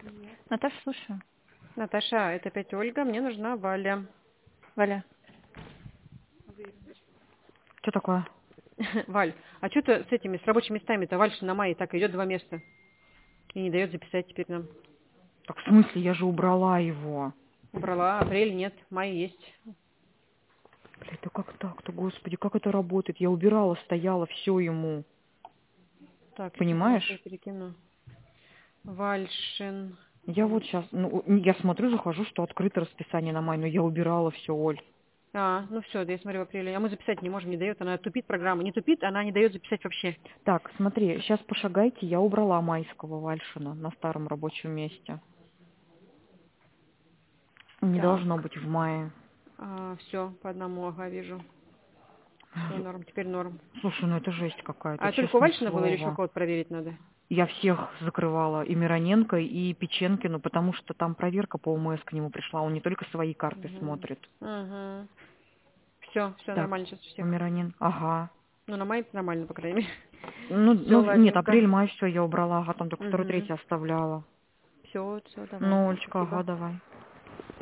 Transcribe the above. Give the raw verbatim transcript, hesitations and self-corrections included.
Наташа, слушаю. Наташа, это опять Ольга, мне нужна Валя. Валя. Что такое? Валь, а что ты с этими, с рабочими местами-то? Валь на мае так идет два места. И не дает записать теперь нам. Так в смысле, я же убрала его. Убрала, апрель нет, май есть. Блядь, да как так-то, господи, как это работает? Я убирала, стояла, все ему. Так, сейчас я тебе Понимаешь? перекину. Вальшин. Я вот сейчас, ну, я смотрю, захожу, что открыто расписание на май, но я убирала все, Оль. А, ну все, да я смотрю в апреле. А мы записать не можем, не дает. Она тупит программа. Не тупит, она не дает записать вообще. Так, смотри, сейчас пошагайте, я убрала майского Вальшина на старом рабочем месте. Не Так. должно быть в мае. А, все, по одному, ага, вижу. Все, норм, теперь норм. Слушай, ну это жесть какая-то, А только у честное Вальшина было или еще слово. кого-то проверить надо? Я всех закрывала, и Мироненко, и Печенкину, потому что там проверка по ОМС к нему пришла, он не только свои карты Угу. смотрит. Угу. Все, все Так, нормально сейчас у у всех. Мироненко, ага. Ну, на май нормально, по крайней мере. Ну, Все, ну нет, ладненько. апрель, май, все, я убрала, ага, там только второй, Угу. третий оставляла. Все, все, давай. Ну, Олечка, ага, Спасибо. давай.